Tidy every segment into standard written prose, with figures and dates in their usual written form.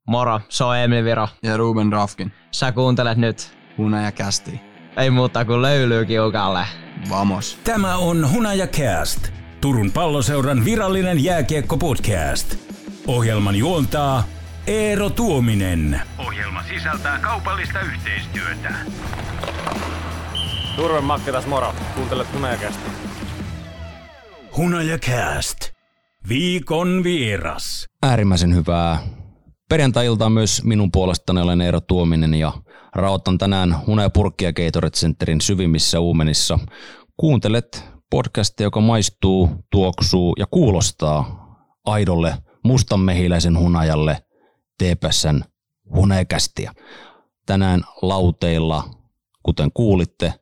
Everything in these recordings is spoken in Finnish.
Moro, se on Emil Viro. Ja Ruben Rafkin. Sä kuuntelet nyt Hunajakästi. Ei muuta kuin löylyy kiukalle. Vamos. Tämä on Hunajakäst, Turun Palloseuran virallinen jääkiekko-podcast. Ohjelman juontaa Eero Tuominen. Ohjelma sisältää kaupallista yhteistyötä. Turven Makki tässä moro. Kuuntelet Hunajakästä. Hunajakäst. Viikon vieras. Äärimmäisen hyvää perjantai-iltaa myös minun puolestani. Olen Eero Tuominen ja rauhoitan tänään Hunajapurkki ja Gatorade Centerin syvimmissä uumenissa. Kuuntelet podcastia, joka maistuu, tuoksuu ja kuulostaa aidolle mustanmehiläisen hunajalle TPS:n Hunajakästiä. Tänään lauteilla, kuten kuulitte,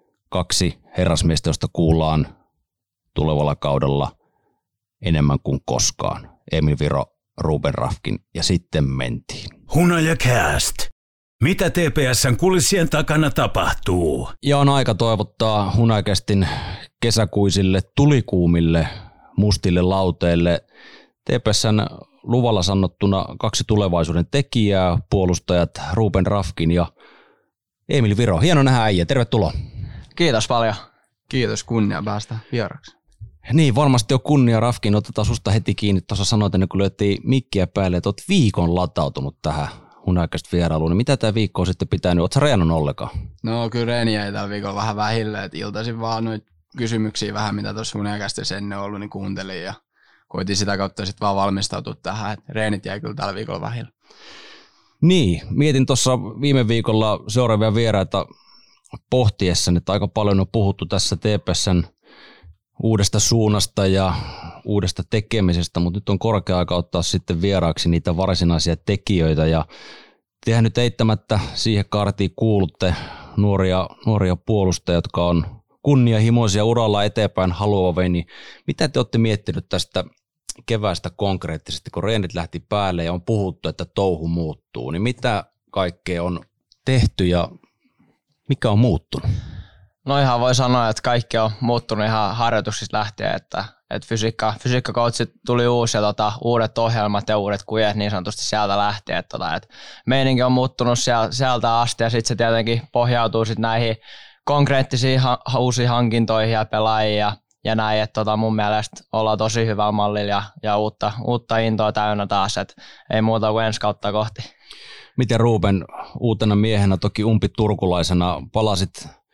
2 herrasmiestä, josta kuullaan tulevalla kaudella enemmän kuin koskaan. Emil Viro, Ruben Rafkin ja sitten mentiin. Hunajakäst. Mitä TPS:n kulissien takana tapahtuu? Ja on aika toivottaa Hunajakästin kesäkuisille tulikuumille mustille lauteille TPS:n luvalla sanottuna 2 tulevaisuuden tekijää, puolustajat Ruben Rafkin ja Emil Viro. Hieno nähdä äijä, tervetuloa. Kiitos paljon. Kiitos, kunnia päästä vieraksi. Niin, varmasti on kunnia Rafkin. Otetaan susta heti kiinni. Tuossa sanoit ennen kuin löytiin mikkiä päälle, että oot viikon latautunut tähän Hunajakästä vierailuun. Niin mitä tämä viikko on sitten pitänyt? Ootko sä reenannut ollenkaan? No kyllä reeni jäi tällä viikolla vähän vähille. Et iltaisin vaan noita kysymyksiä vähän, mitä tuossa Hunajakästissä ennen ollut, niin kuuntelin ja koitin sitä kautta sitten vaan valmistautua tähän. Et reenit jäi kyllä tällä viikolla vähille. Niin, mietin tuossa viime viikolla seuraavia vieraita pohtiessa, että aika paljon on puhuttu tässä TPS:n uudesta suunnasta ja uudesta tekemisestä, mutta nyt on korkea aika ottaa sitten vieraaksi niitä varsinaisia tekijöitä ja tehän nyt eittämättä siihen kaartiin kuulutte nuoria puolustajia, jotka on kunnianhimoisia uralla eteenpäin haluavia, niin mitä te olette miettinyt tästä keväästä konkreettisesti, kun reenit lähti päälle ja on puhuttu, että touhu muuttuu, niin mitä kaikkea on tehty ja mikä on muuttunut? No ihan voi sanoa, että kaikki on muuttunut ihan harjoituksista lähtien, että fysiikkakoutsit tuli uusi ja uudet ohjelmat ja uudet kujet niin sanotusti sieltä lähtien, että meininki on muuttunut sieltä asti ja sitten se tietenkin pohjautuu sitten näihin konkreettisiin uusiin hankintoihin ja pelaajia ja näin, että mun mielestä ollaan tosi hyvällä mallilla ja uutta intoa täynnä taas, että ei muuta kuin ensi kautta kohti. Miten Ruben uutena miehenä, toki umpiturkulaisena, palasit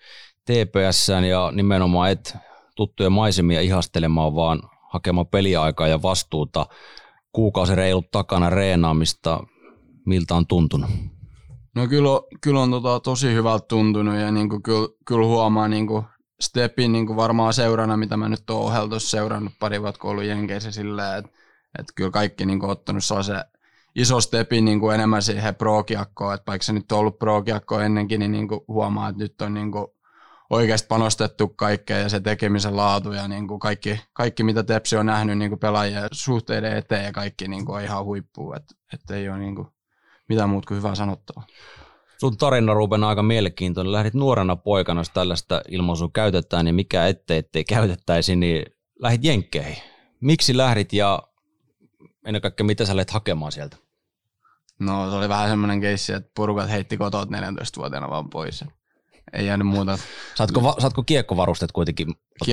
TPS:ään ja nimenomaan et tuttuja maisemia ihastelemaan, vaan hakemaan peliaikaa ja vastuuta. Kuukausi reilut takana reenaamista. Miltä on tuntunut? No kyllä on tosi hyvältä tuntunut ja niinku kyllä huomaa niinku stepin niinku varmaan seurana, mitä mä nyt oon ohjeltossa seurannut pari vuotta, kun ollut Jenkeissä silleen, että kyllä kaikki niinku ottanut sellaisen iso stepin niinku enemmän siihen pro-kiekkoon, että vaikka se nyt on ollut pro-kiekkoa ennenkin, niin niinku huomaa, että nyt on niinku oikeasti panostettu kaikkeen ja se tekemisen laatu ja niinku kaikki mitä Tepsi on nähnyt niinku pelaajien suhteiden eteen ja kaikki niinku on ihan huippua, että ei ole niinku mitään muuta kuin hyvää sanottavaa. Sun tarina, Ruben, on aika mielenkiintoinen. Lähdit nuorena poikana, jos tällaista ilmaisua käytetään, niin mikä ettei käytettäisi, niin lähdit Jenkkeihin. Miksi lähdit ja ennen kaikkea mitä sä lähdit hakemaan sieltä? No se oli vähän semmoinen keissi, että porukat heitti kotoa 14-vuotiaana vaan pois. Ei jäänyt muuta. Saatko kiekkovarusteet kuitenkin?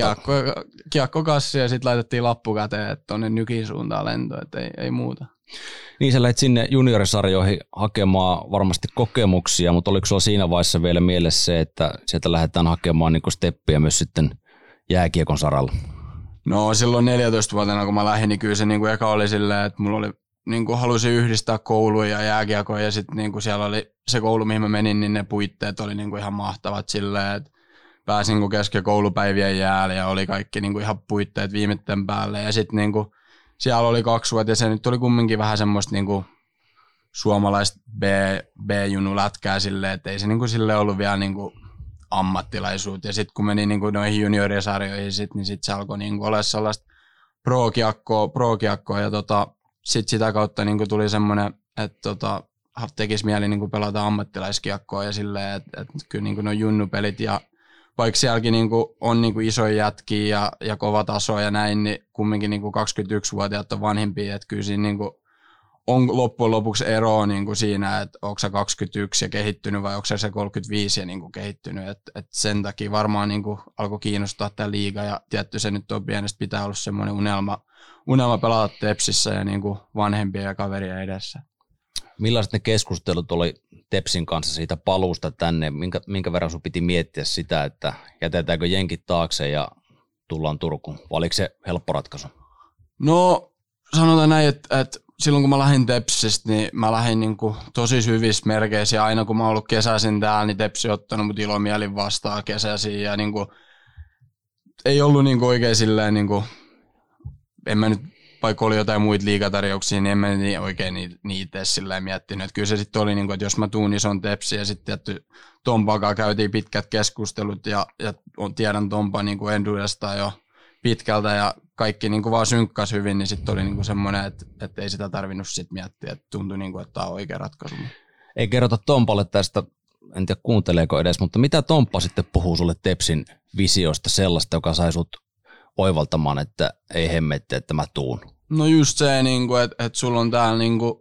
Kiekkokassi ja sitten laitettiin lappu käteen, että tuonne Nykin suuntaan lento, että ei muuta. Niin sä lähdit sinne juniorisarjoihin hakemaan varmasti kokemuksia, mutta oliko sulla siinä vaiheessa vielä mielessä se, että sieltä lähdetään hakemaan niin steppiä myös sitten jääkiekon saralla? No silloin 14-vuotiaana kun mä lähdin, niin kyllä se niin kuin eka oli silleen, että mulla oli niin kuin halusin yhdistää kouluja ja jääkiekkoja ja sitten niin kuin siellä oli se koulu, mihin mä menin, niin ne puitteet oli niin kuin ihan mahtavat silleen, että pääsin niin kesken koulupäivien jäälle ja oli kaikki niin kuin ihan puitteet viimeisten päälle ja sitten niin kuin siellä oli 2 vuotta ja se nyt oli kumminkin vähän semmoista niin kuin suomalaista B-junu-lätkää silleen, että ei se niin kuin silleen ollut vielä niin kuin ammattilaisuutta ja sitten kun meni niin kuin noihin juniorisarjoihin niin sitten se alkoi niin kuin olla sellaista pro-kiekkoa ja sitten sitä kautta niinku tuli semmoinen, että tekisi mieli niinku pelata ammattilaiskiekkoa ja silleen, että kyllä niinku nuo junnupelit ja vaikka sielläkin niinku on niinku isoja jätkiä ja kova taso ja näin, niin kumminkin niinku 21-vuotiaat on vanhempia, että kyllä siinä niinku on loppujen lopuksi eroa niin kuin siinä, että onko sä 21 ja kehittynyt vai onko se 35 ja niin kuin kehittynyt. Et sen takia varmaan niin kuin alkoi kiinnostaa tämä liiga ja tietty se nyt on pienestä pitää olla semmoinen unelma pelata Tepsissä ja niin kuin vanhempia ja kaveria edessä. Millaiset ne keskustelut oli Tepsin kanssa siitä paluusta tänne? Minkä verran sun piti miettiä sitä, että jätetäänkö jenkit taakse ja tullaan Turkuun? Vai oliko se helppo ratkaisu? No sanotaan näin, että silloin kun mä lähdin Tepsistä, niin mä lähdin niin kuin tosi hyvissä merkeissä. Ja aina kun mä oon ollut kesäisin täällä, niin Tepsi on ottanut mut ilomielin vastaan kesäisin. Ja niin kuin, ei ollut niin kuin oikein silleen, niin kuin, en mä nyt, vaikka oli jotain muita liigatarjouksia, niin en mä niin oikein niitä edes silleen miettinyt. Että kyllä se sitten oli, niin kuin, että jos mä tuun, niin se on Tepsi. Ja sitten tietty Tompakaa käytiin pitkät keskustelut ja tiedän Tompa niin kuin Enduresta jo pitkältä ja kaikki niin kuin vaan synkkäs hyvin, niin sitten oli niin kuin semmoinen, että ei sitä tarvinnut sit miettiä, että tuntui, niin kuin, että tämä on oikea ratkaisu. Ei kerrota Tompalle tästä, en tiedä kuunteleeko edes, mutta mitä Tomppa sitten puhuu sulle Tepsin visiosta sellaista, joka sai sut oivaltamaan, että ei hemmetti, että mä tuun? No just se, niin että sulla on täällä niin kuin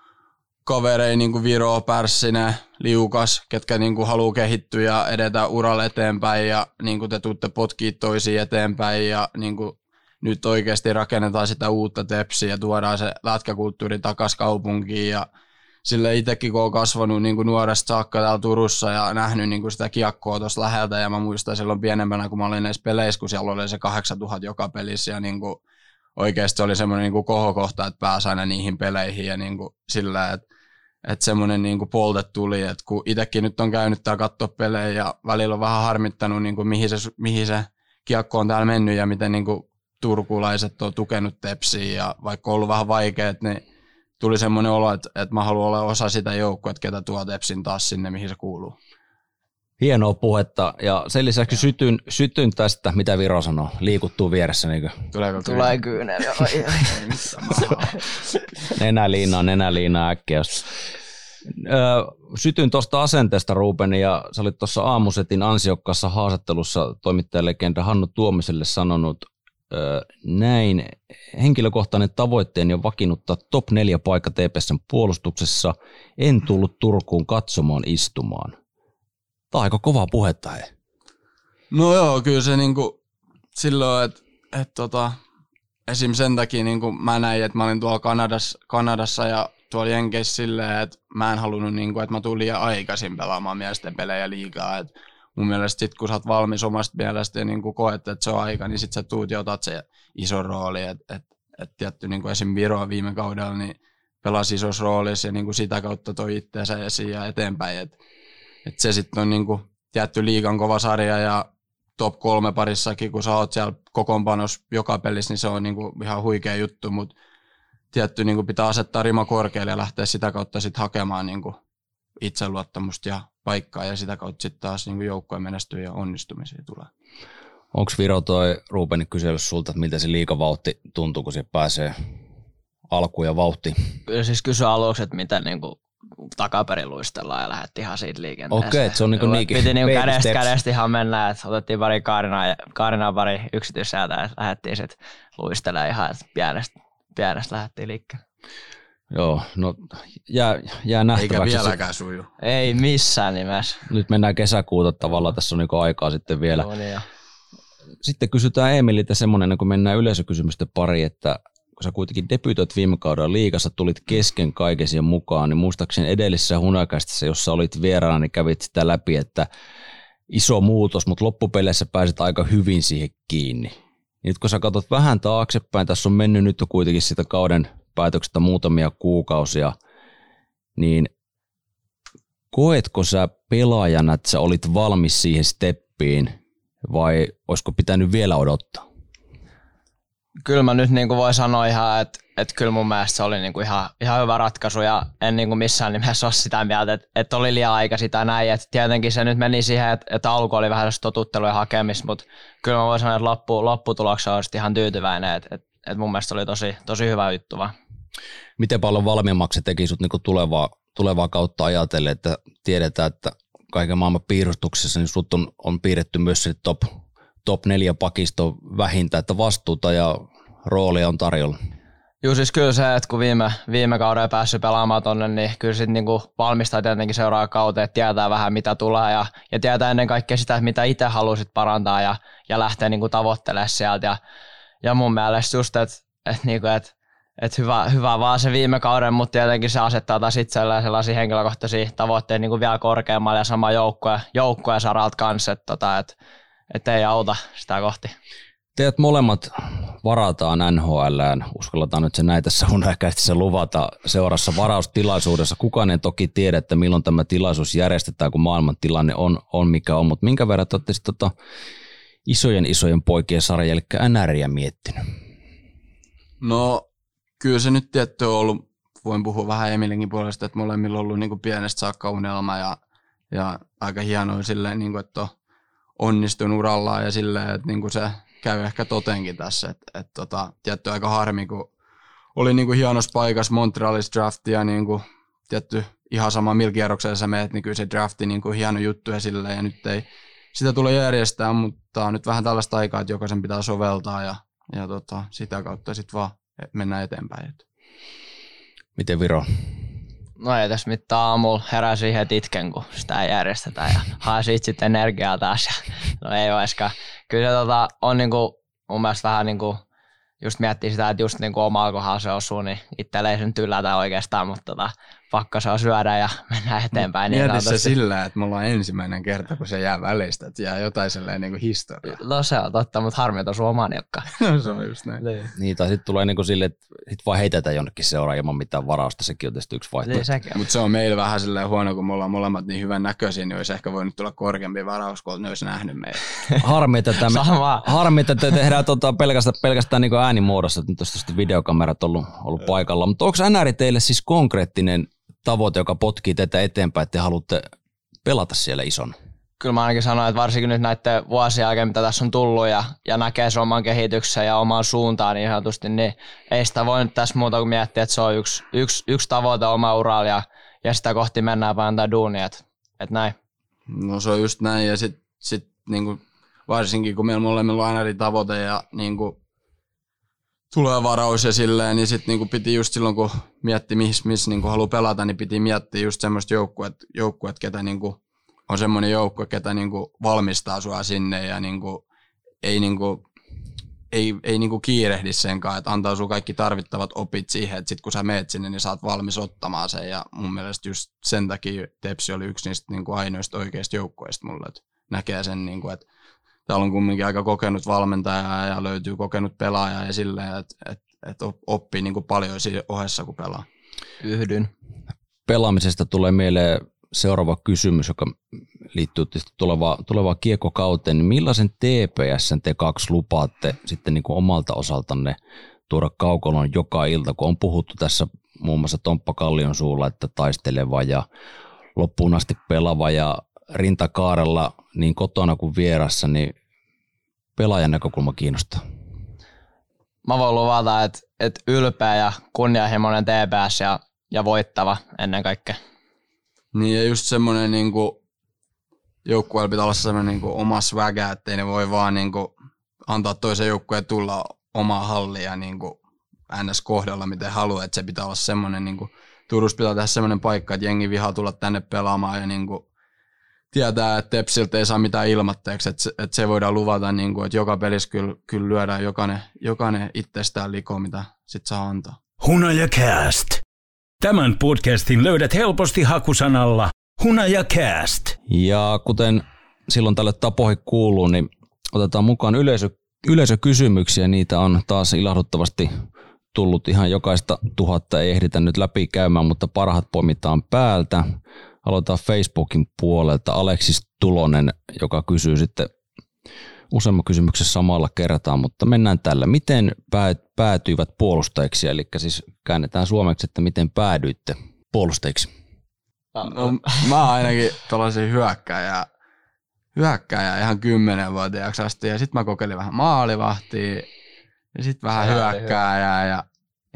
kaverei niin kuin Viro, Pärssinen, Liukas, ketkä niin kuin haluaa kehittyä ja edetä uralle eteenpäin ja niin kuin te tuutte potkii toisiin eteenpäin ja niin kuin nyt oikeasti rakennetaan sitä uutta Tepsiä ja tuodaan se lätkäkulttuuri takaisin kaupunkiin ja sille itsekin kun on kasvanut niin kuin nuoresta saakka täällä Turussa ja nähnyt niin kuin sitä kiekkoa tuossa läheltä ja mä muistan silloin pienempänä kun mä olin näissä peleissä, kun siellä oli se 8000 joka pelissä ja niin kuin oikeasti oli semmoinen niin kuin kohokohta, että pääsi aina niihin peleihin ja niin kuin sillä, että semmoinen niin kuin polte tuli, että kun itsekin nyt on käynyt täällä katsoa pelejä ja välillä on vähän harmittanut niin kuin mihin se kiekko on täällä mennyt ja miten niin kuin turkulaiset on tukenut Tepsiä ja vaikka on ollut vähän vaikeat, niin tuli semmoinen olo, että mä haluan olla osa sitä joukkoa, että ketä tuo Tepsin taas sinne, mihin se kuuluu. Hienoa puhetta ja sen lisäksi sytyn tästä, mitä Viro sanoo, liikuttuu vieressä. Niin tulee kyynel. Nenäliinaa äkkiä. Sytyn tuosta asenteesta, Ruben, ja sä olit tuossa Aamusetin ansiokkaassa haastattelussa toimittajalegenda Hannu Tuomiselle sanonut näin: henkilökohtainen tavoitteeni on vakiinnuttaa top 4 paikka TPS:n puolustuksessa. En tullut Turkuun katsomaan istumaan. Tämä on aika kovaa puhetta, hei. No joo, kyllä se niinku silloin, että esim. Sen takia niinku mä näin, että mä olin tuolla Kanadassa ja tuolla Jenkeissä silleen, että mä en halunnut, niinku, että mä tulin liian aikaisin pelaamaan miesten pelejä liigaa. Et mun mielestä sit, kun sä oot valmis omasta mielestä ja niinku koet, että se on aika, niin sit sä tuut ja otat se iso rooli. Et tietty niinku esim. Viroa viime kaudella niin pelasi isossa roolissa ja niinku sitä kautta toi itseänsä esiin ja eteenpäin. Et se sitten on niinku tietty liigan kova sarja ja top 3 parissakin, kun sä oot siellä kokoonpanossa joka pelissä, niin se on niinku ihan huikea juttu, mutta tietty niinku pitää asettaa rima korkealle ja lähteä sitä kautta sitten hakemaan niinku itseluottamusta ja paikkaa ja sitä kautta sitten taas niinku joukkojen menestyä ja onnistumisia tulee. Onko Viro toi Rubenin kysely sulta, että miltä se liigavauhti tuntuu, kun se pääsee alkuun ja vauhtiin? Kyllä siis kysyi aluksi, että miten niinku takaperin luistellaan ja lähdettiin ihan siitä liikenteeseen. Okei, se on niinku niinkin. Piti niinku kädestä ihan mennä, että otettiin pari Kaarinaa pari yksityissäätä ja lähdettiin sitten luistelemaan ihan, että pienestä lähdettiin liikkeelle. Joo, no jää nähtäväksi. Eikä vieläkään suju. Ei missään nimessä. Nyt mennään kesäkuuta tavallaan, tässä on niinku aikaa sitten vielä. Joo, niin. Sitten kysytään Emililtä semmoinen, kun mennään yleisökysymysten pari, että kun sä kuitenkin debytoit viime kaudella liigassa, tulit kesken kaiken mukaan, niin muistaakseni edellisessä Hunajakästissä, jossa olit vieraana, niin kävit sitä läpi, että iso muutos, mutta loppupeleissä pääsit aika hyvin siihen kiinni. Nyt kun sä katsot vähän taaksepäin, tässä on mennyt nyt kuitenkin sitä kauden päätöksestä muutamia kuukausia, niin koetko sä pelaajana, että sä olit valmis siihen steppiin vai olisiko pitänyt vielä odottaa? Kyllä mä nyt niinku voi sanoa ihan, että kyllä mun mielestä se oli niinku ihan hyvä ratkaisu ja en niinku missään nimessä ole sitä mieltä, että oli liian aika sitä näin. Et tietenkin se nyt meni siihen, että alku oli vähän totuttelujen hakemista, mutta kyllä mä voin sanoa, että lopputuloksena olisi ihan tyytyväinen, että mun mielestä oli tosi hyvä juttu vaan. Miten paljon valmiimmaksi teki sut niinku tulevaa kautta ajatellen, että tiedetään, että kaiken maailman piirustuksessa niin sut on piirretty myös se top 4 pakisto vähintään, että vastuuta ja roolia on tarjolla? Joo, siis kyllä se, että kun viime kauden päässyt pelaamaan tonne, niin kyllä sitten niinku valmistaa tietenkin seuraava kauteen, että tietää vähän mitä tulee ja tietää ennen kaikkea sitä, että mitä itse halusit parantaa ja lähteä niinku tavoittelemaan sieltä. Ja mun mielestä just, että hyvä vaan se viime kauden, mutta tietenkin se asettaa taas itselleen sellaisia henkilökohtaisia tavoitteita niinku vielä korkeammalle ja sama joukkueen saralta kanssa, että ei auta sitä kohti. Teidät molemmat varataan NHL:ään. Uskalletaan nyt se näin tässä Hunajakästissä luvata seurassa varaustilaisuudessa. Kukaan ei toki tiedä, että milloin tämä tilaisuus järjestetään, kun maailman tilanne on mikä on. Mutta minkä verran olette sitten isojen poikien sarja, eli NRiä miettinyt? No kyllä se nyt tietty on ollut, voin puhua vähän Emilinkin puolesta, että molemmilla on ollut niin kuin pienestä saakka unelma ja aika hienoa silleen, niin kuin, että on onnistunut urallaan ja silleen, että niin kuin se käy ehkä totenkin tässä. Tietty aika harmi, kun oli niin kuin hienossa paikassa Montrealissa draftia, niin kuin, tietty ihan sama millä kierroksella sä meet, niin kyllä se drafti niin kuin hieno juttu ja silleen, ja nyt ei sitä tule järjestää, mutta on nyt vähän tällaista aikaa, että jokaisen pitää soveltaa ja sitä kautta sitten vaan mennään eteenpäin. Miten Viro? No ei tässä mitään, aamulla herää siihen itken, kun sitä ei järjestetä ja hae siitä sitten energiaa taas. No ei olisikaan. Kyllä se on niinku, mun mielestä vähän niinku, just miettii sitä, että just niinku omaa kohdalla se osuu, niin itselle ei se nyt yllätä oikeastaan, mutta pakko se on syödä ja mennään eteenpäin. Mieti se sillä, että me ollaan ensimmäinen kerta, kun se jää välistä, että jää jotain sellainen niinku historiaa. No se on totta, mutta harmi, että osuu omaan nilkkaan. No se on just näin. Niin, tai sitten tulee niinku silleen, että sit vaan heitetään jonnekin seuraan ilman mitään varausta, sekin on tietysti yksi vaihtoehto. Mutta se on meillä vähän silleen huono, kun me ollaan molemmat niin hyvän näköisiä, niin olisi ehkä voinut tulla korkeampi varaus, kun ne olisi nähnyt meitä. Harmi, että te tehdään pelkästään niinku äänimuodossa, että nyt olisi sitten videokamerat ollut paikalla. Mutta onko NR teille siis konkreettinen tavoite, joka potkii teitä eteenpäin, että te haluatte pelata siellä ison? Kyllä mä ainakin sanoin, että varsinkin nyt näiden vuosien jälkeen, mitä tässä on tullut ja näkee sen oman kehityksen ja omaan suuntaan niin sanotusti, niin ei sitä voi nyt tässä muuta kuin miettiä, että se on yksi tavoite oma uralla ja sitä kohti mennään vaan tätä duunia, että näin. No se on just näin ja sit niinku, varsinkin kun meillä molemmilla on aina eri tavoite ja niinku, tulee varaus ja silleen, niin sitten niinku piti just silloin, kun mietti, missä niinku haluaa pelata, niin piti miettiä just semmoista joukkuet, ketä niinku on semmoinen joukko, ketä niinku valmistaa sua sinne ja niinku, ei niinku kiirehdi senkaan, että antaa sun kaikki tarvittavat opit siihen, että sit kun sä meet sinne, niin sä oot valmis ottamaan sen. Ja mun mielestä just sen takia Tepsi oli yksi niistä niinku ainoista oikeista joukkueista mulle, että näkee sen, niinku, että täällä on kumminkin aika kokenut valmentaja ja löytyy kokenut pelaaja ja silleen, että oppii niinku paljon siinä ohessa, kun pelaa. Yhdyn. Pelaamisesta tulee mieleen seuraava kysymys, joka liittyy tulevaan kiekkokauteen. Niin millaisen TPS:n te kaksi lupaatte sitten niin kuin omalta osaltanne tuoda kaukolon joka ilta, kun on puhuttu tässä muun muassa Tomppa Kallion suulla, että taisteleva ja loppuun asti pelaava ja rintakaarella niin kotona kuin vierassa, niin pelaajan näkökulma kiinnostaa. Mä voin luvata, että ylpeä ja kunnianhimoinen TPS ja voittava ennen kaikkea. Niin ja just semmoinen niinku, joukkueella pitää olla semmoinen niinku oma swagä, ettei ne voi vaan niinku antaa toisen joukkueen tulla omaa halliin ja niinku ns. Kohdalla miten haluaa, että se pitää olla semmoinen niinku, Turussa pitää tehdä semmoinen paikka, että jengi vihaa tulla tänne pelaamaan ja niinku tietää, että Tepsiltä ei saa mitään ilmatteeksi, että se voidaan luvata, niinku, että joka pelissä kyllä lyödään jokainen itsestään likoon, mitä sit saa antaa. Hunajakast. Tämän podcastin löydät helposti hakusanalla Hunajakast. Ja kuten silloin tälle tapoihin kuuluu, niin otetaan mukaan yleisökysymyksiä. Niitä on taas ilahduttavasti tullut ihan jokaista 1000, ei ehditä nyt läpi käymään, mutta parhaat poimitaan päältä. Aloitetaan Facebookin puolelta. Aleksis Tulonen, joka kysyy sitten useamman kysymyksen samalla kertaa, mutta mennään tällä. Miten päätyivät puolustajiksi? Eli siis käännetään suomeksi, että miten päädyitte puolustajiksi? No, mä ainakin tuollaisia hyökkääjä ihan 10-vuotiaaksi asti ja sitten mä kokeilin vähän maalivahtia ja sitten vähän hyökkääjää ja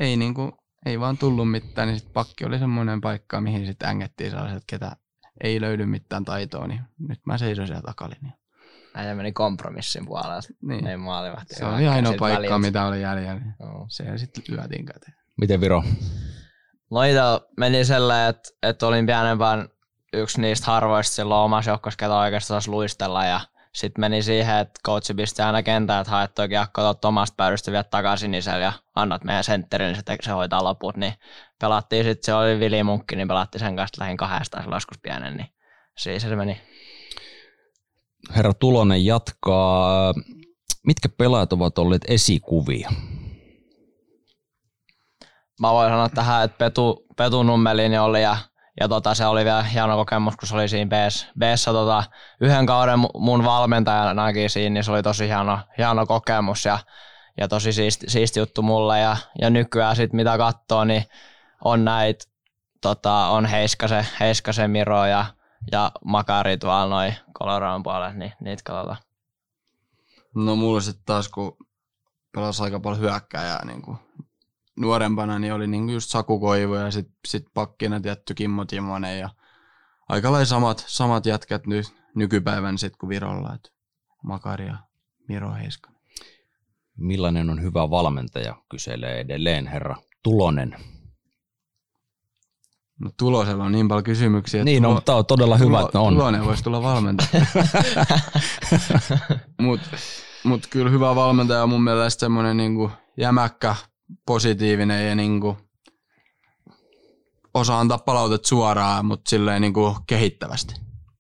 ei vaan tullut mitään, niin sitten pakki oli semmoinen paikka, mihin sitten ängettiin sellaiset, ketä ei löydy mitään taitoa, niin nyt mä seison siellä takalinjalla. Äijä meni kompromissin puolelle. Niin. Ei maalivahti. Se oli ainoa paikka, mitä oli jäljellä. Se sitten lyötiin käteen. Miten Viro? No itse meni sellainen, että olin pienempään yksi niistä harvoista silloin omassa joukkossa, ketä oikeastaan taas luistella. Ja sitten meni siihen, että coachi pisti aina kentään, että haet toi kiekko tuolta omasta päädystä, viet takaisin sinisellä ja annat meidän sentterin, niin se hoitaa loput. Niin pelattiin sitten, se oli Vili Munkki, niin pelattiin sen kanssa lähin 200 silloin joskus pienen, niin siis se meni. Herra Tulonen jatkaa. Mitkä pelaajat ovat olleet esikuvia? Mä voin sanoa tähän, että Petu Nummelin oli ja se oli vielä hieno kokemus, kun se oli siinä B:ssä yhden kauden mun valmentajanakin siinä, niin se oli tosi hieno kokemus ja tosi siisti juttu mulle. Ja nykyään sit mitä katsoo, niin on näitä, on Heiskasen Miro ja Makari tuolla noin Coloradon puolella, niin niitä katsotaan. No mulla sitten taas, kun pelasi aika paljon hyökkääjää niin kuin nuorempana, niin oli niin just Saku Koivu ja sit pakkina tietty Kimmo Timonen ja aika lailla samat jätkät nykypäivän sit kuin Virolla, että Makari ja Miro Heiskanen. Millainen on hyvä valmentaja, kyselee edelleen herra Tulonen. No Tulosella on niin paljon kysymyksiä. Niin, no, tämä on todella hyvä, että on. Tulonen voisi tulla valmentaja. Mut kyllä hyvä valmentaja on mun mielestä semmoinen niinku jämäkkä, positiivinen ja niinku osaa antaa palautet suoraan, mutta silleen niinku kehittävästi.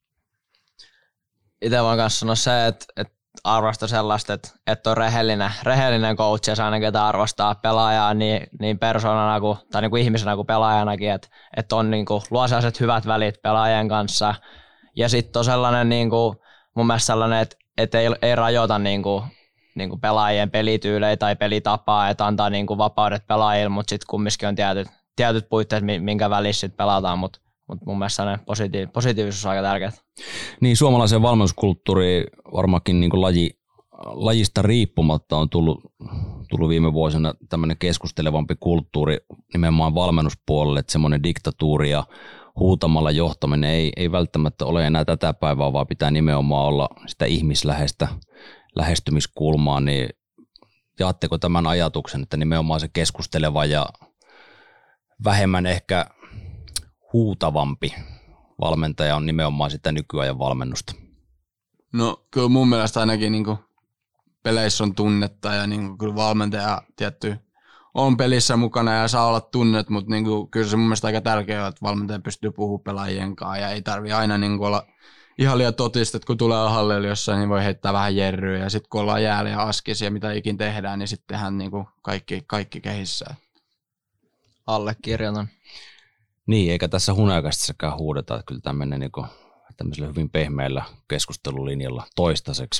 Itse voin kanssa sanoa se, että arvosta sellaista, että on rehellinen coach ja se aina ketä arvostaa pelaajaa niin persoonana tai niin kuin ihmisenä kuin pelaajanakin, että on niin kuin, luo sellaiset hyvät välit pelaajien kanssa. Ja sitten on sellainen niin kuin, mun mielestä sellainen, että ei rajoita niin kuin pelaajien pelityylejä tai pelitapaa, että antaa niin kuin vapaudet pelaajille, mutta sitten kumminkin on tietyt puitteet, minkä välissä sit pelataan, mutta mun mielestä sellainen positiivisuus on aika tärkeää. Niin, suomalaisen valmennuskulttuuriin varmaankin niin kuin lajista riippumatta on tullut viime vuosina tämmöinen keskustelevampi kulttuuri nimenomaan valmennuspuolelle, että semmoinen diktatuuri ja huutamalla johtaminen ei välttämättä ole enää tätä päivää, vaan pitää nimenomaan olla sitä ihmisläheistä lähestymiskulmaa, niin jaatteko tämän ajatuksen, että nimenomaan se keskusteleva ja vähemmän ehkä huutavampi valmentaja on nimenomaan sitä nykyajan valmennusta? No kyllä mun mielestä ainakin niin peleissä on tunnetta ja niin kyllä valmentaja tietty on pelissä mukana ja saa olla tunnet, mutta niin kyllä se mun mielestä aika tärkeää, että valmentaja pystyy puhumaan pelaajien kanssa ja ei tarvitse aina niin olla ihan liian totista, että kun tulee hallilla jossain, niin voi heittää vähän jerryä ja sitten kun ollaan jäällä ja askisia ja mitä ikin tehdään, niin sitten tehdään niin kaikki kehissä. Allekirjoitan. Niin, eikä tässä hunajakastissakaan huudeta, että kyllä tämä menee niin tämmöisellä hyvin pehmeällä keskustelulinjalla toistaiseksi.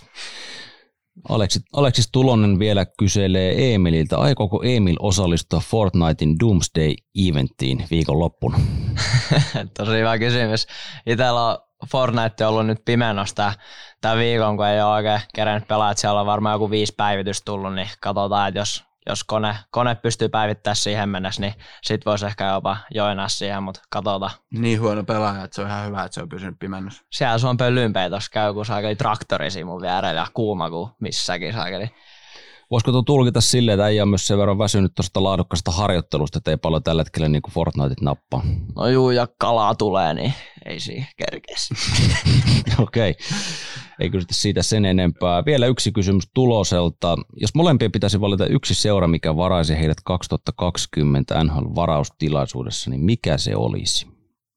Aleksis Tulonen vielä kyselee Emililtä, aikooko Emil osallistua Fortnitein Doomsday-eventtiin viikonloppuna? Tosi hyvä kysymys. Itsellä on Fortnite ollut nyt pimennosta tämän viikon, kun ei ole oikein kerennyt pelaa, että siellä on varmaan joku 5 päivitystä tullut, niin katsotaan, että jos kone pystyy päivittämään siihen mennessä, niin sit voisi ehkä jopa joinaa siihen, mutta katsotaan. Niin huono pelaaja, että se on ihan hyvä, että se on pysynyt pimennossa. Siellä se on pöllynpeitossa, käy kun saakeli traktori siinä mun vierellä ja kuuma kuin missäkin saakeli. Voisiko tuo tulkita silleen, että ei ole myös sen verran väsynyt tuosta laadukkaasta harjoittelusta, että ei paljon tällä hetkellä niin kuin Fortniteit nappaa? No juu, ja kalaa tulee, niin ei siihen kerkeisi. Okei. Ei kysytä siitä sen enempää. Vielä yksi kysymys Tuloselta. Jos molempien pitäisi valita yksi seura, mikä varaisi heidät 2020 NHL-varaustilaisuudessa, niin mikä se olisi?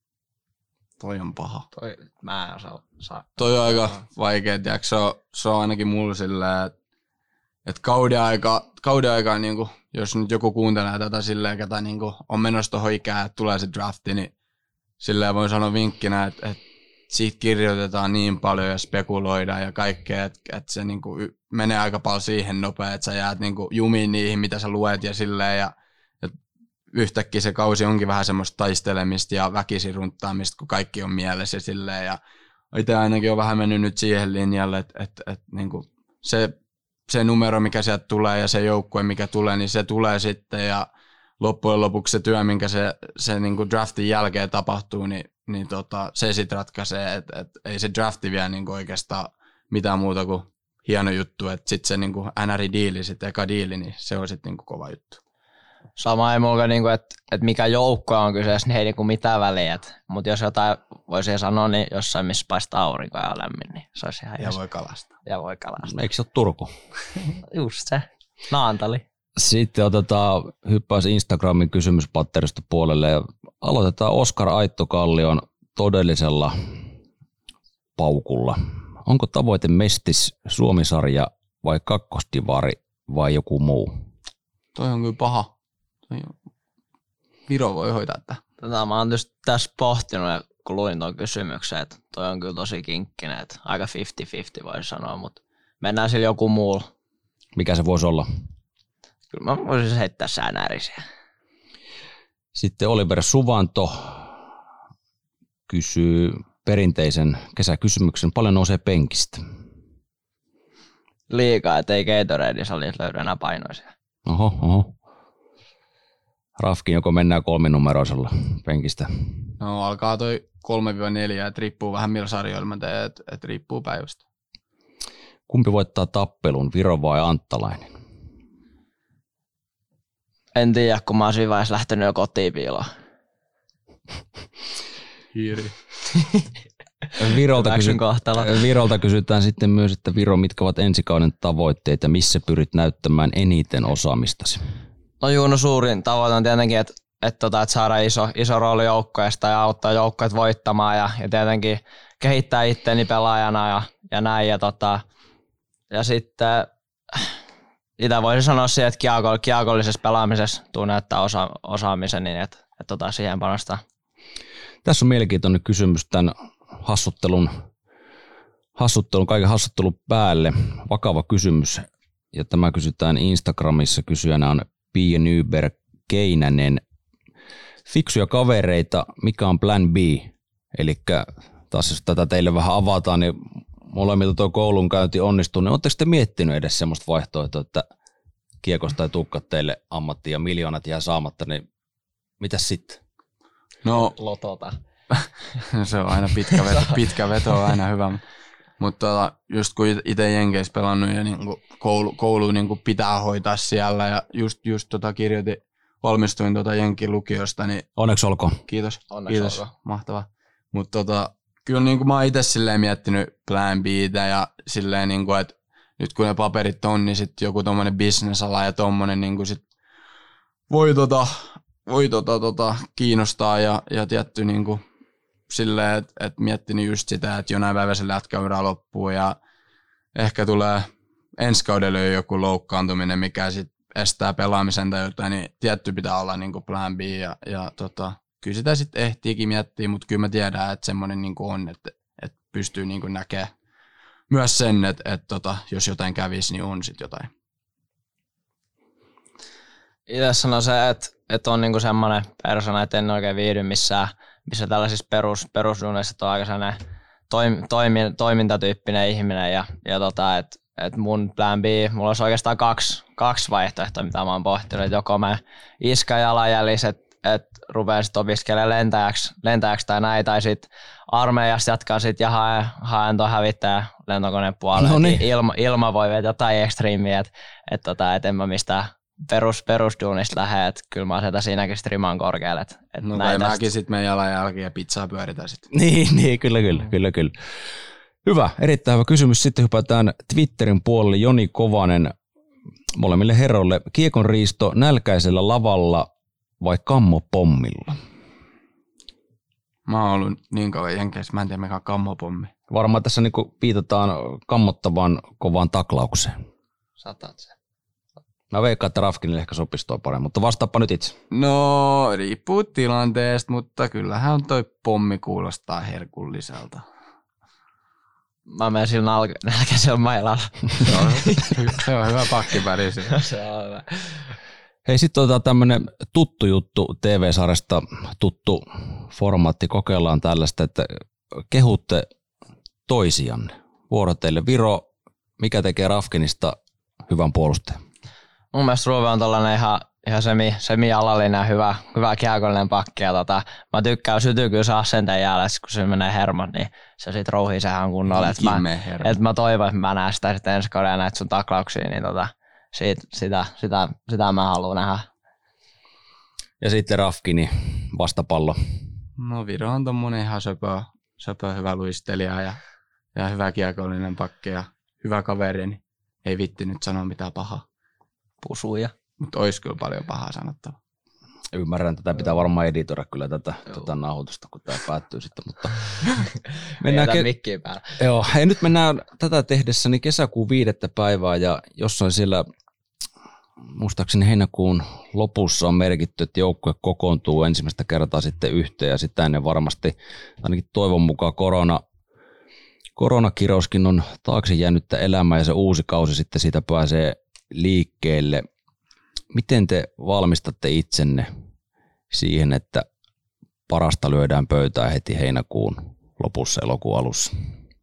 Toi on paha. Mä en osaa. Toi on aika vaikea, tiedätkö? Se on ainakin mulla silleen, että kauden aikaan, niin jos nyt joku kuuntelee tätä silleen, ketä niin on menossa tuohon ikään, että tulee se drafti, niin silleen voin sanoa vinkkinä, että siitä kirjoitetaan niin paljon ja spekuloidaan ja kaikkea, että se niin menee aika paljon siihen nopeasti, että sä jäät niin jumiin niihin, mitä sä luet ja silleen, ja yhtäkkiä se kausi onkin vähän semmoista taistelemista ja väkisirunttaamista, kun kaikki on mielessä ja silleen, ja itse ainakin on vähän mennyt nyt siihen linjalle, että niin se numero, mikä sieltä tulee ja se joukkue, mikä tulee, niin se tulee sitten ja loppujen lopuksi se työ, minkä se niin kuin draftin jälkeen tapahtuu, niin se sitten ratkaisee, että ei se drafti vielä niin kuin oikeastaan mitään muuta kuin hieno juttu, että sitten se niinku NR-diili, sitten eka diili, niin se on sitten niinku kova juttu. Sama ei mulla, niinku, että mikä joukko on kyseessä, niin ei niinku mitään väliä. Mutta jos jotain voisi sanoa, niin jossain missä paistaa aurinko ja on lämmin, niin se olisi ihan Ja voi kalastaa. Ja voi kalastaa. Eikö se ole Turku? Just se. Naantali. Sitten hyppäys Instagramin kysymyspatterista puolelle ja aloitetaan Oskar Aittokallion todellisella paukulla. Onko tavoite Mestis Suomi-sarja vai kakkosdivari vai joku muu? Toi on kyllä paha. Viro voi hoitaa tätä. Mä oon tässä pohtinut, kun luin tuon kysymyksen, että toi on kyllä tosi kinkkinen, että aika 50-50 voisi sanoa, mutta mennään sillä joku muu. Mikä se voisi olla? Kyllä mä voisin heittää säännärisiä. Sitten Oliver Suvanto kysyy perinteisen kesäkysymyksen. Paljon nousee penkistä? Liikaa, ettei Gatorade-salissa löydy enää painoisia. Oho. Rafkin joko mennään 3-numeroisella penkistä? No alkaa toi 3-4, että riippuu vähän millä sarjoilla mä teen, että riippuu päivästä. Kumpi voittaa tappelun, Viro vai Anttalainen? En tiedä, kun mä oon siinä vaiheessa lähtenyt jo kotiin piiloon. Hiiri. Virolta kysytään sitten myös, että Viro, mitkä ovat ensikauden tavoitteet ja missä pyrit näyttämään eniten osaamistasi? No suurin tavoite on tietenkin, että saada iso rooli joukkueesta ja auttaa joukkueet voittamaan ja tietenkin kehittää itteeni pelaajana ja näin. Ja sitten itse voisin sanoa siihen, että kiekollisessa pelaamisessa tuu näyttää osaamisen, niin että siihen panostaa. Tässä on mielenkiintoinen kysymys tämän kaiken hassuttelun päälle. Vakava kysymys. Ja tämä kysytään Instagramissa. Kysyjänä on Pia Nyberg Keinänen. Fiksuja kavereita, mikä on plan B? Eli taas jos tätä teille vähän avataan, niin molemmilta tuo koulunkäynti onnistuu. Niin oletteko te miettinyt edes semmoista vaihtoehtoa, että kiekosta ei tulekaan teille ammattia ja miljoonat jää saamatta, niin mitäs sitten? No, Lotota. Se on aina pitkä veto on aina hyvä. Mutta just kun itse Jenkeissä pelannut ja niinku koulu niinku pitää hoitaa siellä ja just valmistuin Jenkin lukiosta. Niin onneksi olkoon. Kiitos. Mahtavaa. Mutta kyllä niinku mä oon itse silleen miettinyt plan B:tä ja silleen niinku, että nyt kun ne paperit on, niin sit joku tommonen business-ala ja tommonen niinku sit voi kiinnostaa ja tietty niinku silleen, että miettinyt just sitä, että jonain päivänä se lätkäura loppuu ja ehkä tulee ensi kaudella joku loukkaantuminen, mikä sit estää pelaamisen tai jotain, niin tietty pitää olla niinku plan B ja kyllä sitä sitten ehtiikin miettiä, mutta kyllä mä tiedän, että semmoinen niinku on, että pystyy niinku näkemään myös sen, että jos jotain kävisi, niin on sitten jotain. Itse sanon se, että on niinku semmoinen persona, että en oikein viihdy missä tällaisissa perusduuneissa on aika sellainen toimintatyyppinen ihminen ja että mun plan B, mulla olisi oikeastaan kaksi vaihtoehtoa, mitä mä oon pohtinut, että joko mä iskän jalanjäljissä, että rupean sitten opiskelemaan lentäjäksi tai näin, tai sitten armeijasta jatkan sitten ja haen tuon hävittäjä lentokoneen puolelle. No niin. Ilma voi vetää jotain ekstriimiä, että en mä mistään perusduunista lähde, että kyllä mä asetan siinäkin strimaan korkealle. No kai mäkin sitten menen jalanjälkeen ja pizzaa pyöritään sitten. Niin, kyllä. Hyvä, erittäin hyvä kysymys. Sitten hypätään Twitterin puolelle. Joni Kovanen molemmille herroille. Kiekon riisto nälkäisellä lavalla vai kammopommilla? Mä oon ollut niin kauan Jenkeissä, mä en tiedä mikä on kammopommi. Varmaan tässä niinku viitataan kammottavan kovaan taklaukseen. Satat se. Mä veikkaan, että Rafkinille ehkä sopisi toi paremmin, mutta vastaappa nyt itse. No, riippuu tilanteesta, mutta kyllähän toi pommi kuulostaa herkulliselta. Mä menen sillä nälkäisellä mailalla. Se on hyvä pakkipäri. Se on hyvä. Hei, sitten otetaan tämmönen tuttu juttu TV-sarjasta, tuttu formaatti. Kokeillaan tällaista, että kehutte toisianne. Vuoroteille. Viro, mikä tekee Rafkinista hyvän puolustajan? Mun mielestä Ruve on tollanen ihan semi-alallinen hyvä kiekollinen pakki. Ja mä tykkään sytyä kyllä se asenteen jäällä, kun se menee hermot, niin se sit rouhii sehän kunnolla. Mä toivon, että mä näen sitä sitten ensi kaudella näitä sun taklauksia, niin sitä mä haluan nähdä. Ja sitten Rafkini vastapallo. No Viro on tommonen ihan söpö hyvä luistelija ja hyvä kiekollinen pakki ja hyvä kaveri, niin ei vitti nyt sanoa mitään pahaa. Pusuja. Mutta olisi kyllä paljon pahaa sanottavaa. Ymmärrän, tätä pitää varmaan editoida kyllä tätä nauhoitusta, kun tämä päättyy sitten, mutta mennään mikkiin päällä. Joo, ja nyt mennään tätä tehdessä niin kesäkuun 5. päivää ja jossain siellä muistaakseni heinäkuun lopussa on merkitty, että joukkue kokoontuu ensimmäistä kertaa sitten yhteen ja sitä ennen varmasti ainakin toivon mukaan koronakiroskin on taakse jäänyttä elämää ja se uusi kausi sitten siitä pääsee liikkeelle. Miten te valmistatte itsenne siihen, että parasta lyödään pöytään heti heinäkuun lopussa, elokuun alussa?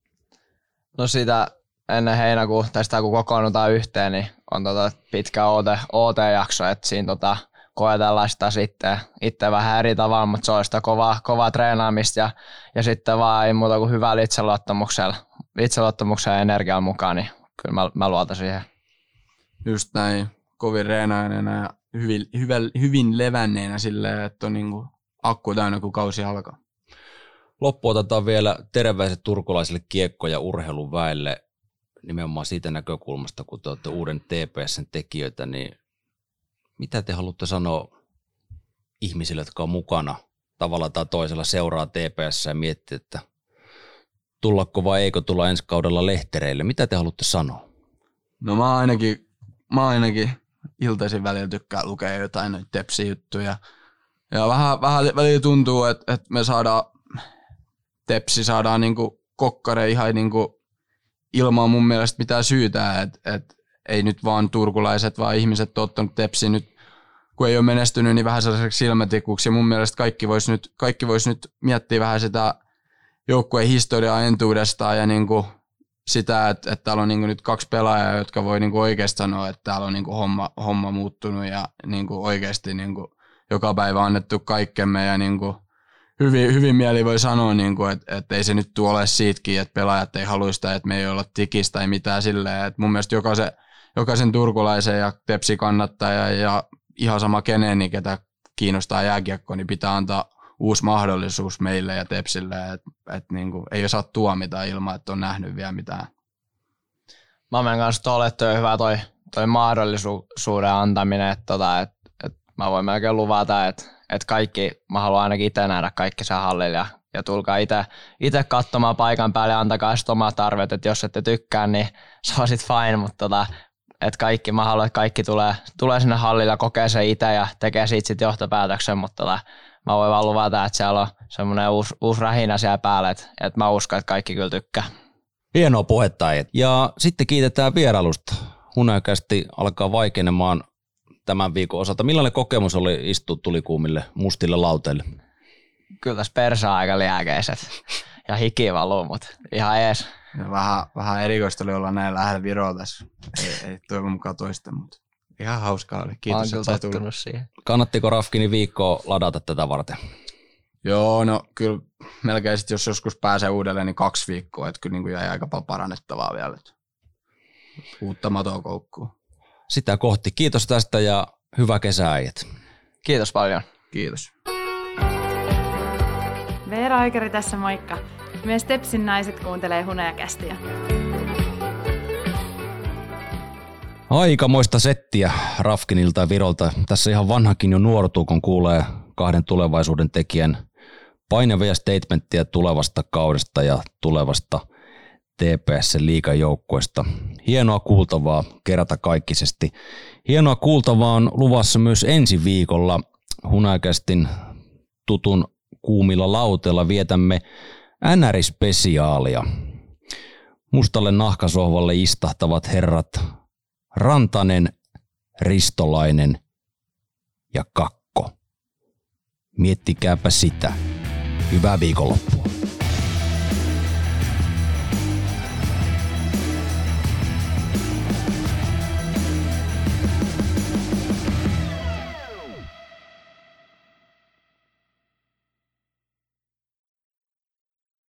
No sitä ennen heinäkuuta, tai sitä kun kokoonnutaan yhteen, niin on pitkä OT-jakso, että siinä koetellaan sitä sitten itse vähän eri tavalla, mutta se on sitä kovaa treenaamista ja sitten vaan ei muuta kuin hyvällä itseluottamuksella ja energialla mukaan, niin kyllä mä luotan siihen. Just näin, kovin reenainen ja hyvin levänneenä silleen, että on niinku akku täynnä, kun kausi alkaa. Loppuun otetaan vielä terveiset turkulaisille kiekko- ja urheiluväelle nimenomaan siitä näkökulmasta, kun te olette uuden TPS:n tekijöitä, niin mitä te haluatte sanoa ihmisille, jotka on mukana tavalla tai toisella seuraa TPS:ää ja miettii, että tullako vai eikö tulla ensi kaudella lehtereille? Mitä te haluatte sanoa? No mä ainakin iltaisin välillä tykkään lukea jotain noita Tepsi-juttuja. Ja vähän välillä tuntuu, että me Tepsi saadaan niinku kokkare ihan niinku ilman mun mielestä mitään syytä, että ei nyt vaan turkulaiset, vaan ihmiset ole ottanut Tepsi nyt, kun ei ole menestynyt, niin vähän sellaiseksi silmätikuksi. Ja mun mielestä kaikki vois nyt miettiä vähän sitä joukkueen historiaa entuudestaan ja niinku sitä, että täällä on niinku nyt 2 pelaajaa, jotka voi niinku oikeasti sanoa, että täällä on niinku homma muuttunut ja niinku oikeasti niinku joka päivä annettu kaikkemme ja niinku hyvin mieli voi sanoa, niinku, että ei se nyt ole siitäkin, että pelaajat ei halua sitä, että me ei olla tikistä tai mitään silleen. Et mun mielestä jokaisen turkulaisen ja Tepsi kannattaja ja ihan sama kenen, niin ketä kiinnostaa jääkiekko, niin pitää antaa uusi mahdollisuus meille ja Tepsille, että niinku, ei saa tuomita ilman, että on nähnyt vielä mitään. Mä menen kanssa tuolle, että on hyvä toi mahdollisuuden antaminen, että mä voin melkein luvata, että kaikki, mä haluan ainakin itse nähdä kaikki sen hallilla ja tulkaa itse katsomaan paikan päälle ja antakaa sitten omat arvet, että jos ette tykkää, niin se on sitten fine, mutta että mä haluan, että kaikki tulee sinne hallille ja kokee sen itse ja tekee siitä sitten johtopäätöksen, mutta mä voin vaan luvata, että siellä on semmoinen uusi rähinä siellä päällä, että mä uskon, että kaikki kyllä tykkää. Hienoa puhetta. Ja sitten kiitetään vierailusta. Hunajakästi alkaa vaikenemaan tämän viikon osalta. Millainen kokemus oli istua tulikuumille mustille lauteille? Kyllä tässä persa aika liäkeiset ja hiki valuu, mutta ihan ees. Ja vähän erikoista oli olla näin lähellä Viroa tässä. Ei toivon mukaan toista, mutta ihan hauskaa oli. Kiitos, että sä tullut siihen. Kannattiko Rafkini viikkoa ladata tätä varten? Joo, no kyllä melkein sit, jos joskus pääsee uudelleen, niin 2 viikkoa. Että kyllä niin jäi aika paljon parannettavaa vielä. Uutta matoa koukkuun. Sitä kohti. Kiitos tästä ja hyvää kesää, äijät. Kiitos paljon. Kiitos. Veera Oikeri tässä, moikka. Myös Tepsin naiset kuuntelee Hunajakästiä. Aikamoista settiä Rafkinilta ja Virolta. Tässä ihan vanhakin jo nuortuu, kun kuulee 2 tulevaisuuden tekijän painavia statementtia tulevasta kaudesta ja tulevasta TPS-liigajoukkueesta. Hienoa kuultavaa kertakaikkisesti. Hienoa kuultavaa on luvassa myös ensi viikolla. Hunajakästin tutun kuumilla lauteella vietämme NR-spesiaalia. Mustalle nahkasohvalle istahtavat herrat Rantanen, Ristolainen ja Kakko. Miettikääpä sitä. Hyvää viikonloppua.